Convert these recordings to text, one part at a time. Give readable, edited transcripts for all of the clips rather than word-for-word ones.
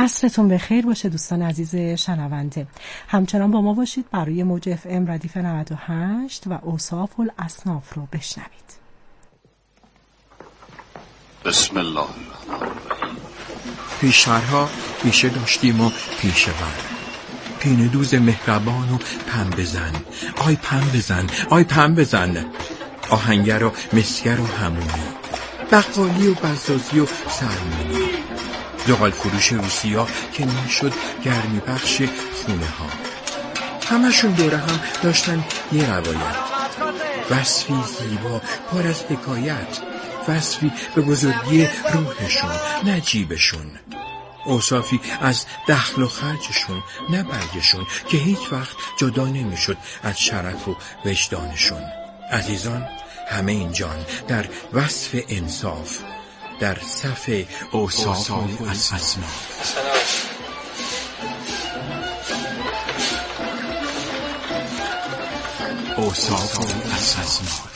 عصرتون بخیر باشه دوستان عزیز شنونده. همچنان با ما باشید برای موج اف ام ردیف 98 و اوصاف الاصناف رو بشنوید. بسم الله الرحمن الرحیم. پیشترها پیشه داشتیم و پیشه ور، پینه دوز مهربان و پنبه زن، آی پنبه زن، آی پنبه زن، آهنگر و مسگر و همونی، بقالی و بزازی و سرمونی، زغال فروش روسیا که میشد گرمی بخش خونه ها. همشون دوره هم داشتن یه روایت، وصفی زیبا پر از حکایت، وصفی به بزرگی روحشون نه جیبشون، اوصافی از دخل و خرجشون نه برگشون که هیچ وقت جدا نمیشد از شرف و وجدانشون. عزیزان، همه اینجان در وصف انصاف، در صف اوصاف الاصناف. اوصاف الاصناف.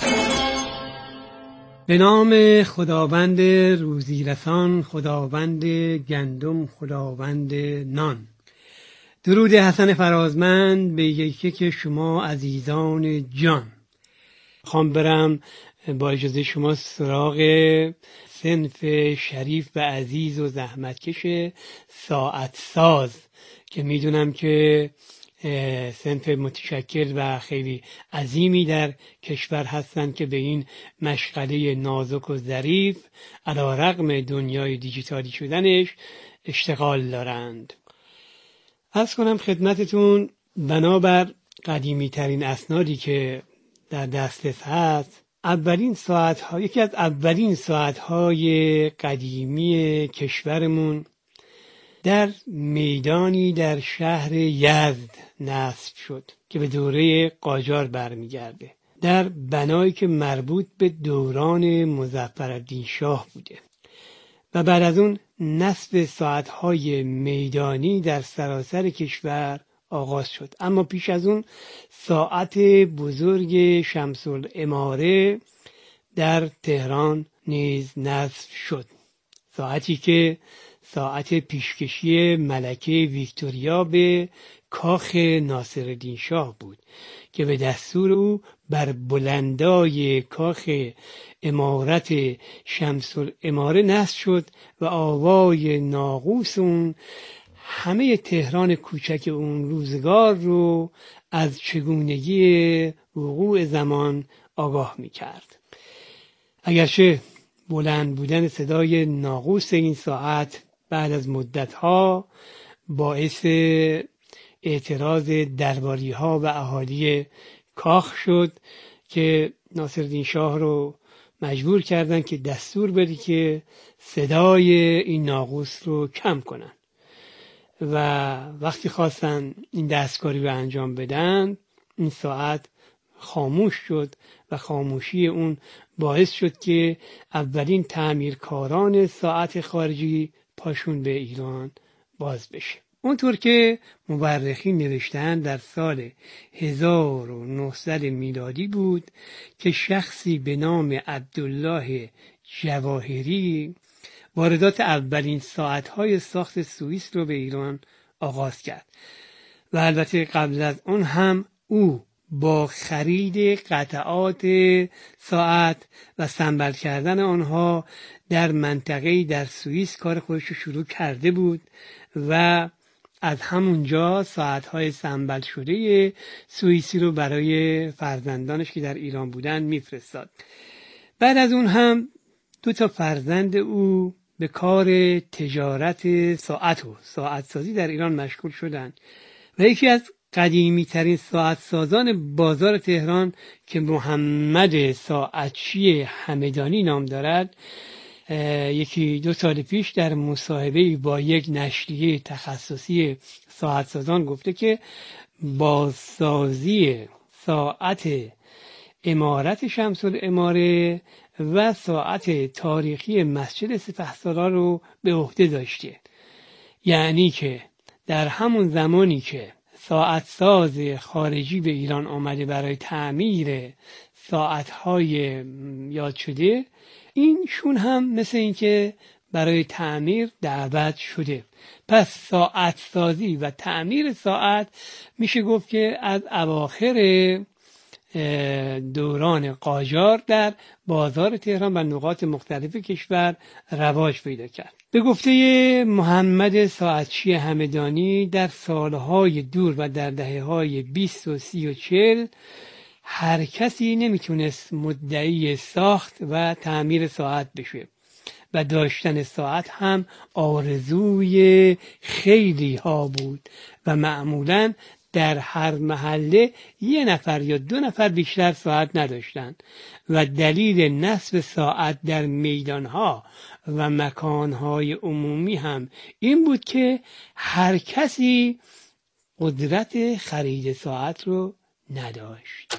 به نام خداوند روزیرسان، خداوند گندم، خداوند نان. درود حسن فرازمند به یکی شما عزیزان جان. خوام برم با اجازه شما سراغ صنف شریف و عزیز و زحمتکش ساعت ساز که میدونم که صنف متشکل و خیلی عظیمی در کشور هستند که به این مشغله نازک و ظریف علیرغم دنیای دیجیتالی شدنش اشتغال دارند. عرض کنم خدمتتون بنابر قدیمی ترین اسنادی که در دسترس هست، یکی از اولین ساعت‌های قدیمی کشورمون در میدانی در شهر یزد نصب شد که به دوره قاجار برمیگرده، در بنایی که مربوط به دوران مظفرالدین شاه بوده و بعد از اون نصب ساعت‌های میدانی در سراسر کشور آغاز شد. اما پیش از اون ساعت بزرگ شمس العماره در تهران نیز نصب شد، ساعتی که ساعت پیشکشی ملکه ویکتوریا به کاخ ناصرالدین شاه بود که به دستور او بر بلندای کاخ امارت شمس العماره نصب شد و آوای ناقوس اون همه تهران کوچک اون روزگار رو از چگونگی وقوع زمان آگاه می کرد. اگرچه بلند بودن صدای ناقوس این ساعت بعد از مدتها باعث اعتراض درباری ها و اهالی کاخ شد که ناصرالدین شاه رو مجبور کردن که دستور بده که صدای این ناقوس رو کم کنن و وقتی خواستن این دستکاری رو انجام بدن این ساعت خاموش شد و خاموشی اون باعث شد که اولین تعمیرکاران ساعت خارجی پاشون به ایران باز بشه. اونطور که مورخین نوشتن در سال 1900 میلادی بود که شخصی به نام عبدالله جواهری واردات اولین ساعت‌های ساخت سوئیس رو به ایران آغاز کرد و البته قبل از اون هم او با خرید قطعات ساعت و سنبل کردن آنها در منطقه‌ای در سوئیس کار خودش رو شروع کرده بود و از همونجا ساعت‌های سنبل شده سوئیسی رو برای فرزندانش که در ایران بودن میفرستاد. بعد از اون هم 2 فرزند او به کار تجارت ساعت و ساعت سازی در ایران مشغول شدند و یکی از قدیمی ترین ساعت سازان بازار تهران که محمد ساعتچی همدانی نام دارد 1-2 سال پیش در مصاحبه با یک نشریه تخصصی ساعت سازان گفته که بازسازی ساعت امارت شمس العماره و ساعت تاریخی مسجد سپهسالار رو به عهده داشته. یعنی که در همون زمانی که ساعت ساز خارجی به ایران آمده برای تعمیر ساعت‌های یاد شده، اینشون هم مثل این که برای تعمیر دعوت شده. پس ساعت سازی و تعمیر ساعت میشه گفت که از اواخر دوران قاجار در بازار تهران و نقاط مختلف کشور رواج پیدا کرد. به گفته محمد ساعتچی همدانی در سالهای دور و در دهه‌های 20 و 30 و 40 هر کسی نمیتونست مدعی ساخت و تعمیر ساعت بشه و داشتن ساعت هم آرزوی خیلی ها بود و معمولاً در هر محله 1 نفر یا 2 نفر بیشتر ساعت نداشتند و دلیل نصب ساعت در میدانها و مکانهای عمومی هم این بود که هر کسی قدرت خرید ساعت رو نداشت.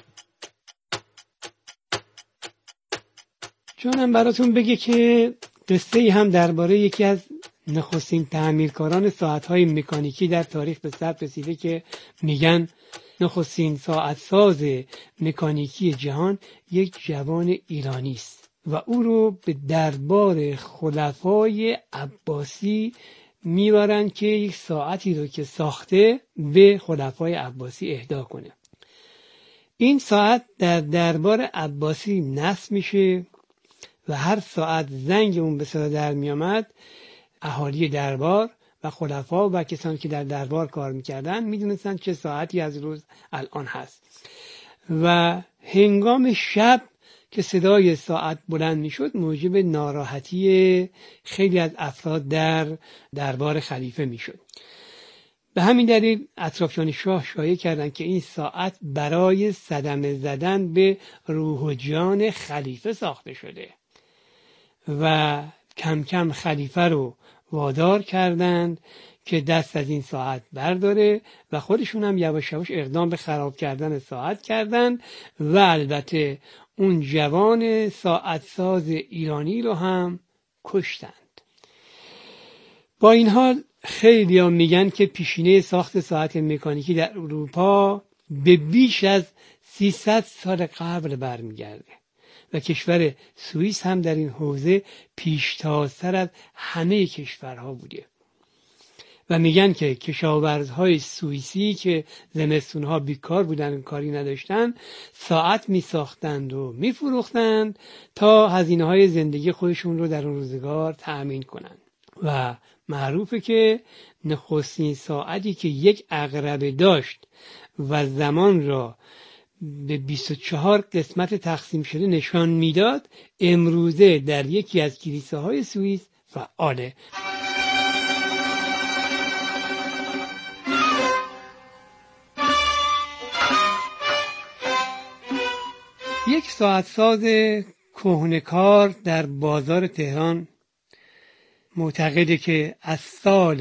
جانم براتون بگه که قصه هم درباره یکی از نخستین تعمیرکاران ساعت‌های مکانیکی در تاریخ به ثبت رسیده که میگن نخستین ساعت ساز مکانیکی جهان یک جوان ایرانی است و او رو به دربار خلفای عباسی میبرن که یک ساعتی رو که ساخته به خلفای عباسی اهدا کنه. این ساعت در دربار عباسی نصب میشه و هر ساعت زنگ اون به صدا در میامد اهالی دربار و خلفا و کسانی که در دربار کار میکردن میدونستن چه ساعتی از روز الان هست و هنگام شب که صدای ساعت بلند میشد موجب ناراحتی خیلی از افراد در دربار خلیفه میشد. به همین دلیل اطرافیان شاه شایعه کردند که این ساعت برای صدمه زدن به روح و جان خلیفه ساخته شده و کم کم خلیفه رو وادار کردند که دست از این ساعت برداره و خودشون هم یواش یواش اقدام به خراب کردن ساعت کردند و البته اون جوان ساعت ساز ایرانی رو هم کشتند. با این حال خیلی هم میگن که پیشینه ساخت ساعت مکانیکی در اروپا به بیش از 300 سال قبل برمیگرده و کشور سوئیس هم در این حوزه پیشتازتر از همه کشورها بوده و میگن که کشاورزهای سوئیسی که زمستونها بیکار بودن و کاری نداشتن ساعت میساختند و میفروختند تا هزینه‌های زندگی خودشون رو در اون روزگار تأمین کنند و معروفه که نخستین ساعتی که یک عقربه داشت و زمان را به 24 قسمت تقسیم شده نشان میداد امروزه در یکی از کلیساهای سوئیس فعاله. یک ساعت ساز کهنه‌کار در بازار تهران معتقده که از سال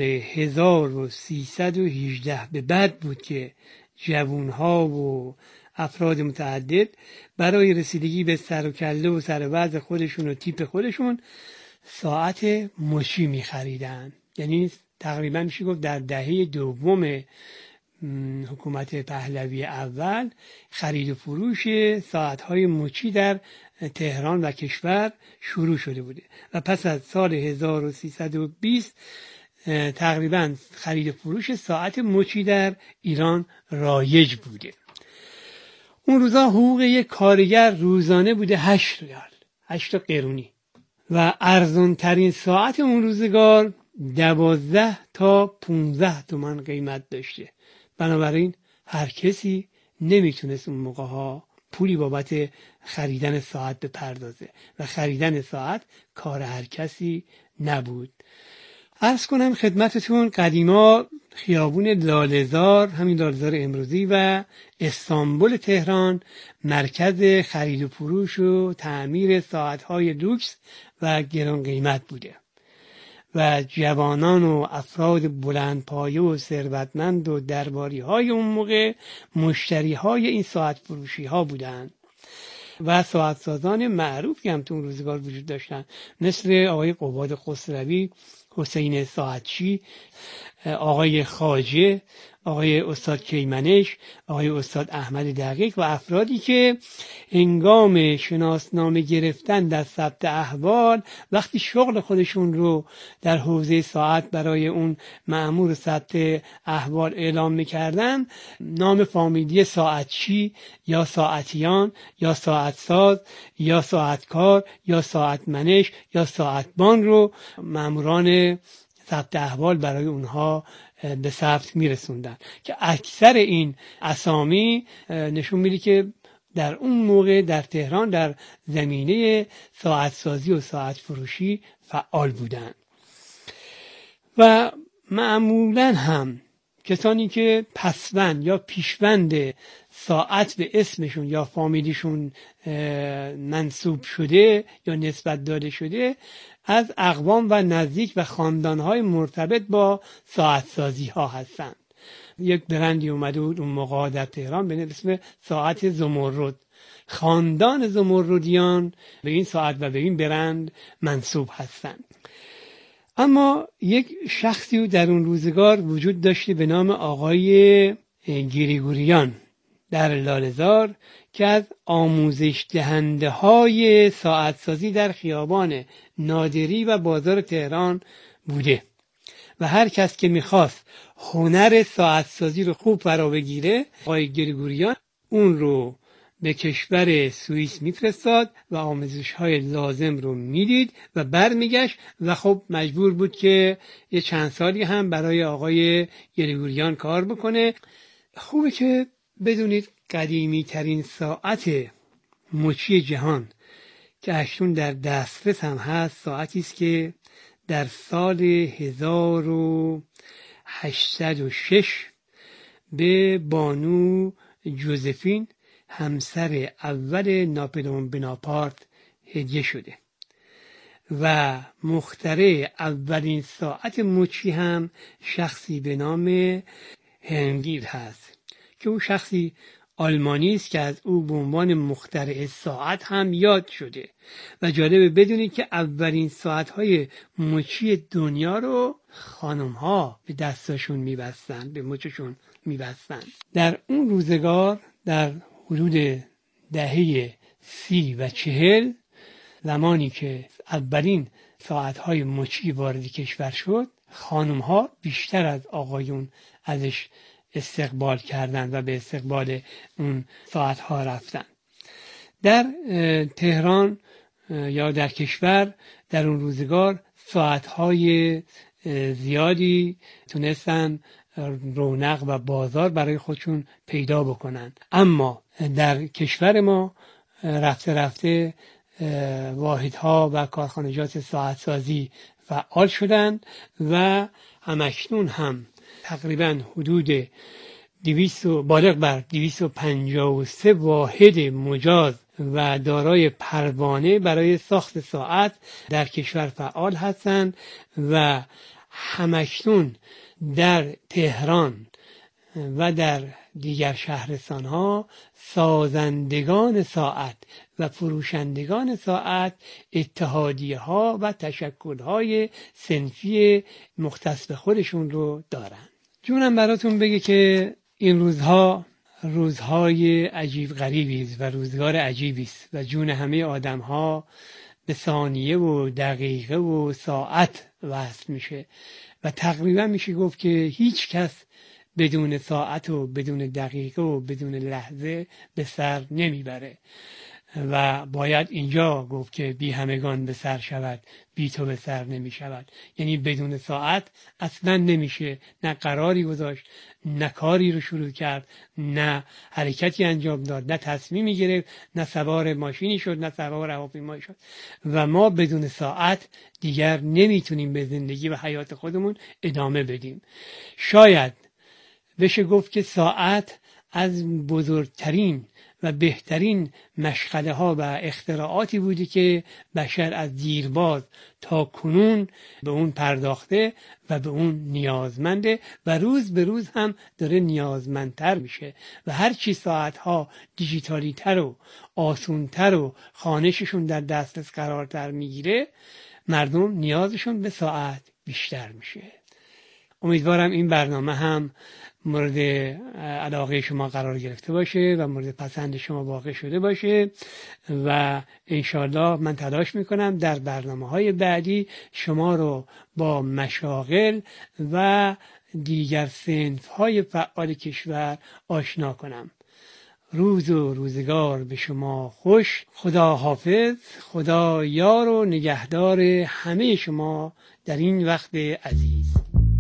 1318 به بعد بود که جوانها و افراد متعدد برای رسیدگی به سر و کله و سر وضع خودشون و تیپ خودشون ساعت مچی می خریدن. یعنی تقریبا میشه گفت در دهه دوم حکومت پهلوی اول خرید و فروش ساعت‌های مچی در تهران و کشور شروع شده بوده و پس از سال 1320 تقریبا خرید و فروش ساعت مچی در ایران رایج بوده. اون روزا حقوق یک کارگر روزانه بوده 8 ریال، 8 قرونی و ارزان ترین ساعت اون روزگار 12 تا 15 تومان قیمت داشته. بنابراین هر کسی نمیتونست اون موقع ها پولی بابت خریدن ساعت بپردازه و خریدن ساعت کار هر کسی نبود. عرض کنم خدمتتون قدیما خیابون لاله‌زار، همین لاله‌زار امروزی و استانبول تهران مرکز خرید و فروش و تعمیر ساعت‌های لوکس و گران قیمت بوده و جوانان و افراد بلندپایه و ثروتمند و درباری های اون موقع مشتری های این ساعت فروشی ها بودند و ساعت سازان معروفی هم تو اون روزگار وجود داشتن مثل آقای قباد خسروی، حسین ساعتچی، آقای خواجه، آقای استاد کیمنش، آقای استاد احمد دقیق و افرادی که هنگام شناسنامه گرفتن در ثبت احوال وقتی شغل خودشون رو در حوزه ساعت برای اون مأمور ثبت احوال اعلام میکردن، نام فامیلی ساعتچی یا ساعتیان یا ساعتساز یا ساعتکار یا ساعتمنش یا ساعتبان رو مأموران ثبت احوال برای اونها به ثبت میرسوندن که اکثر این اسامی نشون میده که در اون موقع در تهران در زمینه ساعت سازی و ساعت فروشی فعال بودند. و معمولا هم کسانی که پسوند یا پیشوند ساعت به اسمشون یا فامیلیشون منسوب شده یا نسبت داده شده از اقوام و نزدیک و خاندانهای مرتبط با ساعت سازی ها هستند. یک برندی اومده بود اون موقع در تهران به اسم ساعت زمرد. خاندان زمردیان به این ساعت و به این برند منسوب هستند. اما یک شخصی در اون روزگار وجود داشته به نام آقای گریگوریان در لاله‌زار که از آموزش دهنده های ساعت سازی در خیابان نادری و بازار تهران بوده و هر کس که میخواست هنر ساعت سازی رو خوب فرا بگیره آقای گریگوریان اون رو به کشور سوئیس میفرستاد و آموزش های لازم رو میدید و برمیگشت و خب مجبور بود که یه چند سالی هم برای آقای گریگوریان کار بکنه. خوبه که بدونید قدیمی ترین ساعت مچی جهان که اکنون در دسترس هم هست ساعتی است که در سال 1806 به بانو جوزفین همسر اول ناپلئون بناپارت هدیه شده و مخترع اولین ساعت مچی هم شخصی به نام هنگیر هست که او شخصی آلمانی است که از او به عنوان مخترع ساعت هم یاد شده و جالبه بدونید که اولین ساعت‌های مچی دنیا رو خانم‌ها به دستاشون می‌بستن، به مچشون می‌بستن. در اون روزگار در حدود دهه 30 و 40 زمانی که اولین ساعت‌های مچی وارد کشور شد خانم‌ها بیشتر از آقایون ازش استقبال کردند و به استقبال اون ساعت‌ها رفتند. در تهران یا در کشور در اون روزگار ساعت‌های زیادی تونستن رونق و بازار برای خودشون پیدا بکنن، اما در کشور ما رفته رفته واحدها و کارخانجات ساعت سازی فعال شدند و همکنون هم تقریبا حدود بالغ بر 253 واحد مجاز و دارای پروانه برای ساخت ساعت در کشور فعال هستند و همکنون در تهران و در دیگر شهرستانها سازندگان ساعت و فروشندگان ساعت اتحادیه ها و تشکل های صنفی مختص به خودشون رو دارن. جونم براتون بگه که این روزها روزهای عجیب غریبی است و روزگار عجیبی است و جون همه آدم ها به ثانیه و دقیقه و ساعت وصل میشه و تقریبا میشه گفت که هیچ کس بدون ساعت و بدون دقیقه و بدون لحظه به سر نمیبره و باید اینجا گفت که بی همگان به سر شود بی تو به سر نمی شود. یعنی بدون ساعت اصلا نمیشه نه قراری گذاشت، نه کاری رو شروع کرد، نه حرکتی انجام داد، نه تصمیمی گرفت، نه سوار ماشینی شد، نه سوار هواپیمایی شد و ما بدون ساعت دیگر نمیتونیم به زندگی و حیات خودمون ادامه بدیم. شاید بشه گفت که ساعت از بزرگترین و بهترین مشغله ها و اختراعاتی بودی که بشر از دیرباز تا کنون به اون پرداخته و به اون نیازمنده و روز به روز هم داره نیازمندتر میشه و هرچی ساعتها دیجیتالی تر و آسونتر و خانششون در دسترس قرارتر میگیره مردم نیازشون به ساعت بیشتر میشه. امیدوارم این برنامه هم مورد علاقه شما قرار گرفته باشه و مورد پسند شما واقع شده باشه و انشالله من تلاش میکنم در برنامه‌های بعدی شما رو با مشاغل و دیگر صنف‌های فعال کشور آشنا کنم. روز و روزگار به شما خوش. خدا حافظ. خدا یار و نگهدار همه شما در این وقت عزیز.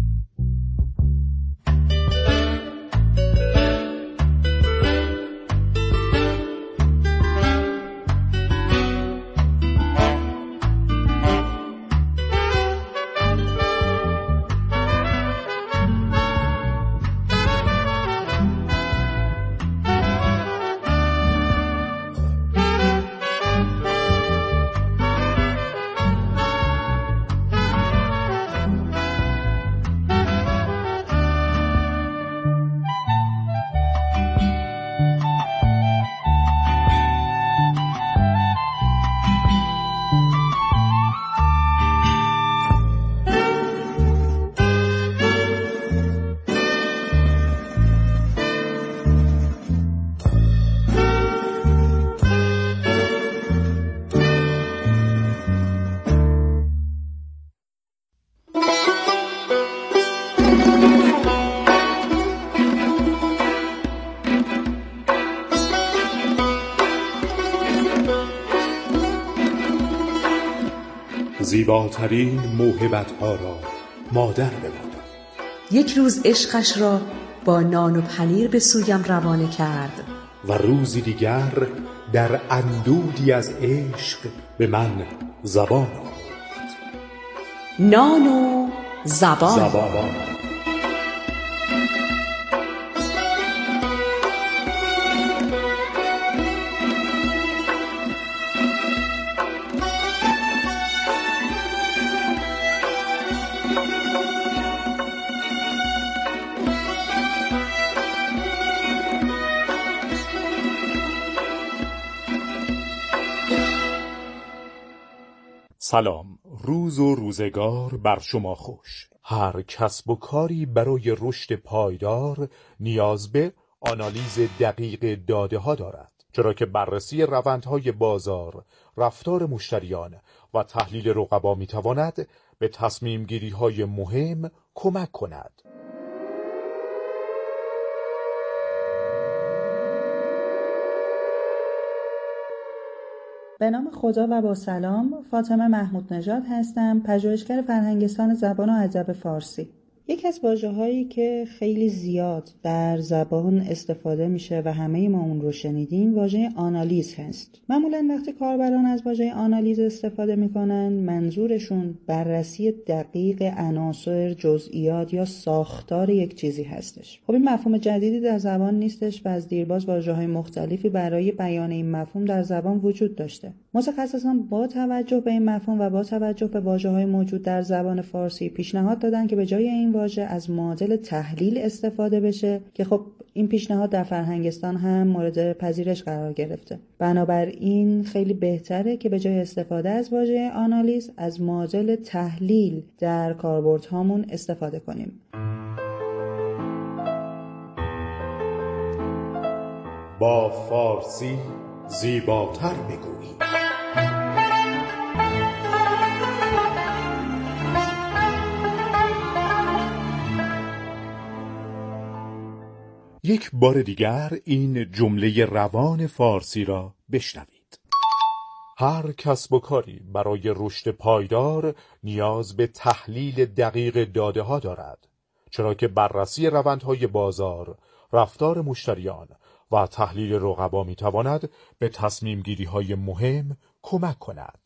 زیباترین موهبت‌ها را مادر بماند. یک روز عشقش را با نان و پنیر به سویم روانه کرد و روزی دیگر در اندودی از عشق به من زبان آموخت. نان و زبان. سلام، روز و روزگار بر شما خوش. هر کسب و کاری برای رشد پایدار نیاز به آنالیز دقیق داده ها دارد، چرا که بررسی روندهای بازار، رفتار مشتریان و تحلیل رقبا می تواند به تصمیم گیری های مهم کمک کند. به نام خدا و با سلام، فاطمه محمود نژاد هستم، پژوهشگر فرهنگستان زبان و ادب فارسی. یکی از واژه‌هایی که خیلی زیاد در زبان استفاده میشه و همه ما اون رو شنیدیم، واژه آنالیز هست. معمولاً وقتی کاربران از واژه آنالیز استفاده میکنن، منظورشون بررسی دقیق عناصر، جزئیات یا ساختار یک چیزی هستش. خب این مفهوم جدیدی در زبان نیستش و از دیرباز واژه‌های مختلفی برای بیان این مفهوم در زبان وجود داشته. متخصصان با توجه به این مفهوم و با توجه به واژه‌های موجود در زبان فارسی پیشنهاد دادن که به جای این واژه از معادل تحلیل استفاده بشه که خب این پیشنهاد در فرهنگستان هم مورد پذیرش قرار گرفته. بنابراین خیلی بهتره که به جای استفاده از واژه آنالیز از معادل تحلیل در کاربردهامون استفاده کنیم. با فارسی زیباتر بگویی. یک بار دیگر این جمله روان فارسی را بشنوید. هر کسب و کاری برای رشد پایدار نیاز به تحلیل دقیق داده ها دارد، چرا که بررسی روندهای بازار، رفتار مشتریان و تحلیل رقبا می تواند به تصمیم گیری های مهم کمک کند.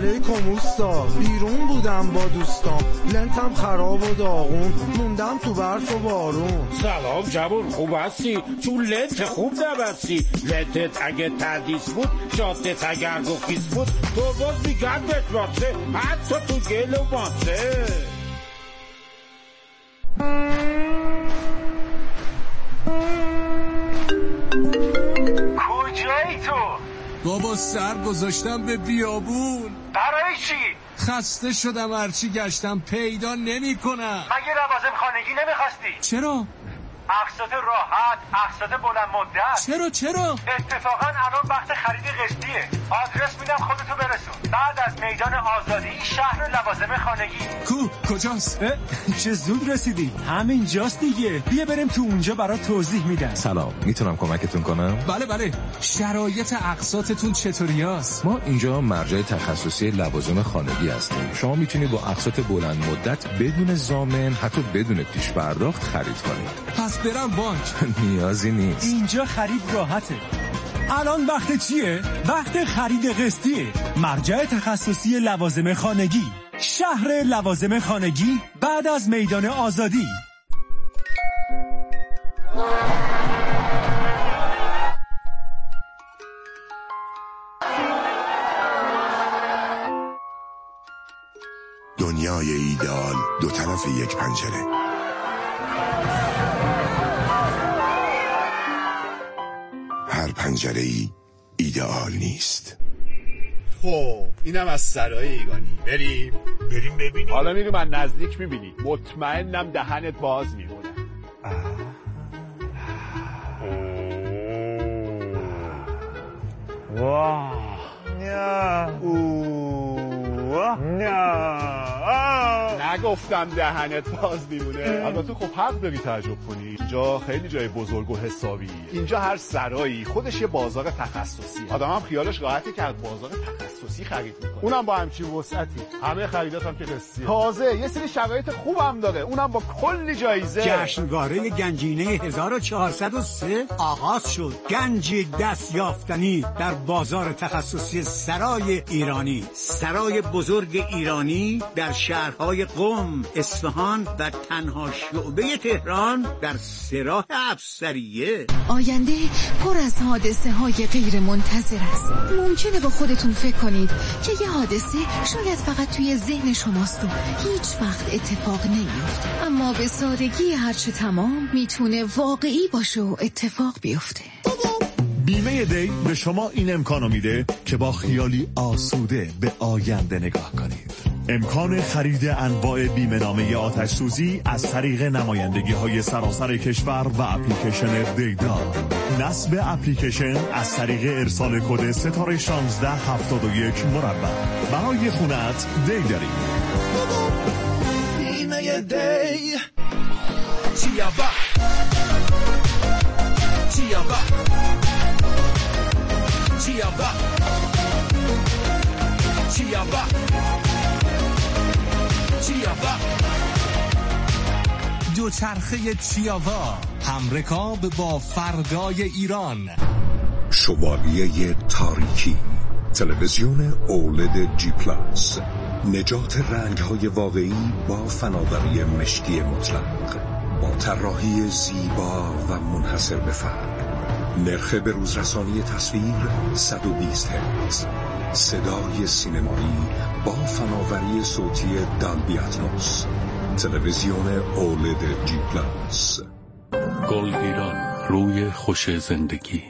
علیکم اوستا. بیرون بودم با دوستام، لنتم خراب و داغون، موندم تو برف و بارون. سلام جوون، خوب هستی؟ تو لنت خوب نبستی. لنتت اگه تردیس بود، شاتت اگر گفیس بود، تو باز میگرد بتراسه، حتی تو گل و ماسه. کجایی تو؟ بابا سر گذاشتم به بیابون. برای چی؟ خسته شدم، هرچی گشتم پیدا نمی کنم. مگه لوازم خانگی نمیخواستی؟ چرا؟ اقساط راحت، اقساط بلند مدت. چرا؟ اتفاقا الان وقت خرید قسطیه. آدرس میدم خودتو برسون. بعد از میدان آزادی شهر لوازم خانگی. کجاست؟ چه زود رسیدی؟ همین جاست دیگه. بیا بریم تو اونجا برات توضیح میدم. سلام، میتونم کمکتون کنم؟ بله. شرایط اقساطتون چطوریاست؟ ما اینجا مرجع تخصصی لوازم خانگی هستیم. شما میتونید با اقساط بلند مدت بدون ضامن، حتی بدون پیش پرداخت خرید کنید. پس برم بانک؟ نیازی نیست. اینجا خرید راحته. الان وقت چیه؟ وقت خرید قسطیه. مرجع تخصصی لوازم خانگی، شهر لوازم خانگی بعد از میدان آزادی. دنیای ایدئال دو طرف یک پنجره. هر پنجره‌ای ایدئال نیست. خب اینم از سرای ایگانی. بریم ببینیم. حالا میریم از نزدیک میبینی. مطمئنم دهنت باز میمونه. واه نگفتم دهنت باز میمونه. البته خب حق داری تعجب کنی. اینجا خیلی جای بزرگ و حسابیه. اینجا هر سرایی خودش یه بازار تخصصی. آدم هم خیالش راحته که از بازار تخصصی خرید میکنه، اونم با همچین وسعتی. همه خریدات هم که قسطیه. تازه یه سری شرایط خوبم داره، اونم با کلی جایزه. جشنواره گنجینه 1403 آغاز شد. گنج دست یافتنی در بازار تخصصی سرای ایرانی. سرای بزرگ ایرانی در شهرهای قم، اصفهان و تنها شعبه تهران در سراح افسریه. آینده پر از حادثه های غیر منتظر است. ممکنه با خودتون فکر کنید که یه حادثه شاید فقط توی ذهن شماست و هیچ وقت اتفاق نمیفته، اما به سادگی هرچه تمام میتونه واقعی باشه و اتفاق بیفته. بیمه دی به شما این امکانو میده که با خیالی آسوده به آینده نگاه کنید. امکان خرید انواع بیمه نامه آتش سوزی از طریق نمایندگی های سراسر کشور و اپلیکیشن دیدار. نصب اپلیکیشن از طریق ارسال کد ستاره 1671 مربع. برای خونت دی داریم. بیمه دی چیابا چیابا چیابا چیابا چیابا دوچرخه چیاوا، همرکاب با فردای ایران. شوالیه تاریکی، تلویزیون اولد جی پلاس، نجات رنگ‌های واقعی با فناوری مشکی مطلق، با طراحی زیبا و منحصر به فرد. نرخ بروزرسانی تصویر 120 هرتز، صدای سینمایی با فناوری صوتی دالبی اتموس. تلویزیون اولد جی پلاس. گل ایران، روی خوش زندگی.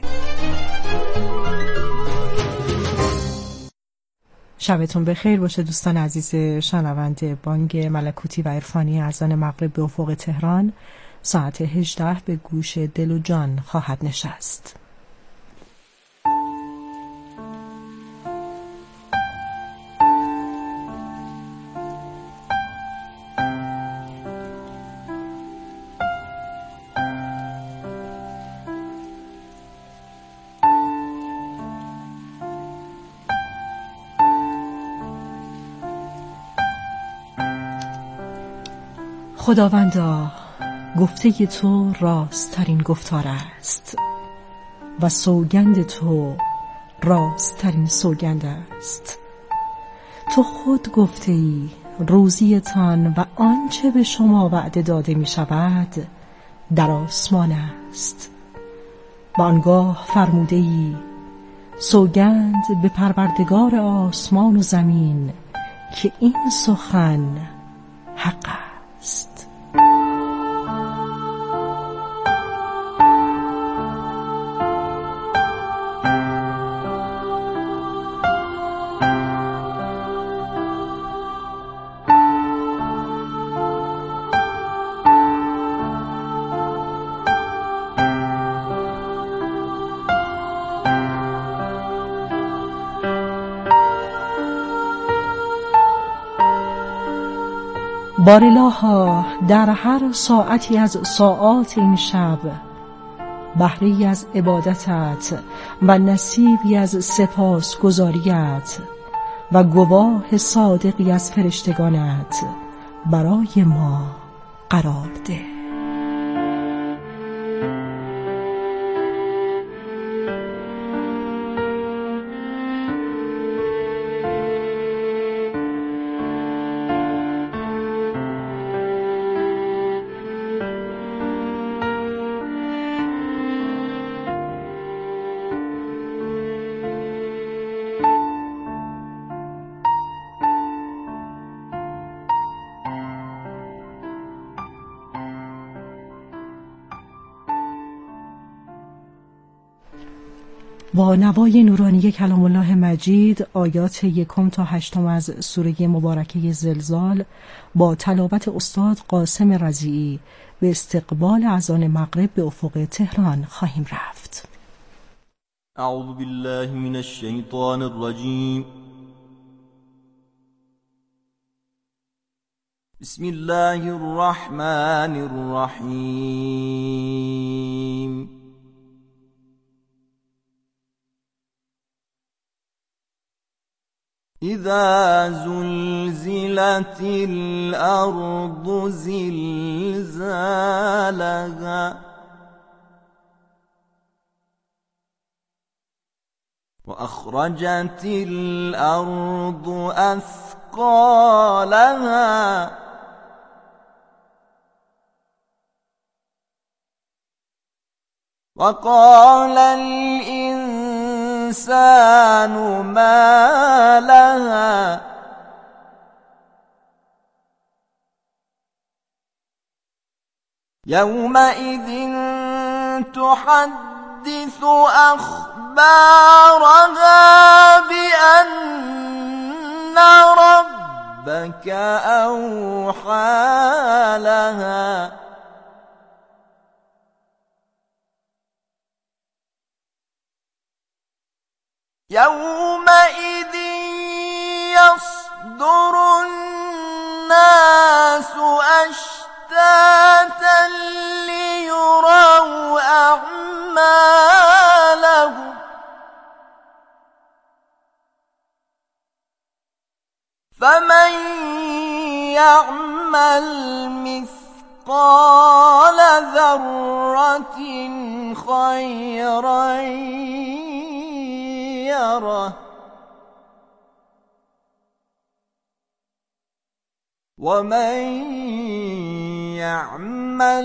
شبتون بخیر باشه دوستان عزیز شنونده. بانگ ملکوتی و عرفانی اذان مغرب به افق تهران ساعت 18 به گوش دل و جان خواهد نشست. خداوندا، گفته تو راست‌ترین گفتار است و سوگند تو راست‌ترین سوگند است. تو خود گفته ای روزیتان و آنچه به شما وعده داده می شود در آسمان است. و آنگاه فرموده ای سوگند به پروردگار آسمان و زمین که این سخن حق است. بارالها در هر ساعتی از ساعات این شب بهره‌ای از عبادتت و نصیبی از سپاسگزاریت و گواه صادقی از فرشتگانت برای ما قرار ده. با نوای نورانی کلام الله مجید آیات 1 تا 8 از سوره مبارکه زلزال با تلاوت استاد قاسم رضیعی به استقبال اذان مغرب به افق تهران خواهیم رفت. اعوذ بالله من الشیطان الرجیم. بسم الله الرحمن الرحیم. إذا زلزلت الأرض زلزالها وأخرجت الأرض أثقالها وقال الإنسان ما لها يومئذ تحدث أخبارها بأن ربك أوحى لها يومئذ يصدر الناس أشتاتا ليروا أعمالهم فمن يعمل مثقال ذرة خيرا يره ومن يعمل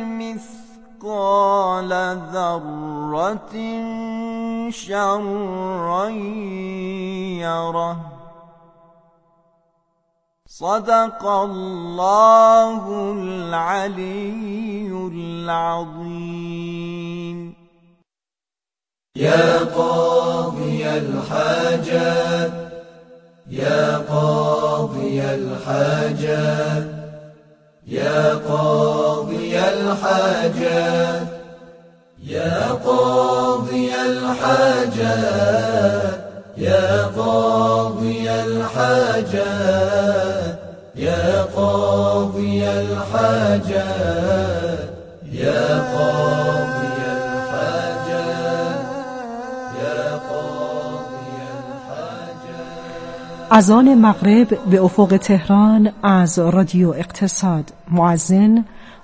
مثقال ذرة شرا يره صدق الله العلي العظيم. يا قاضي الحاجات يا قاضي الحاجات يا قاضي الحاجات يا قاضي الحاجات يا قاضي الحاجات يا قاضي الحاجات يا قاضي اذان مغرب به افق تهران از رادیو اقتصاد. مؤذن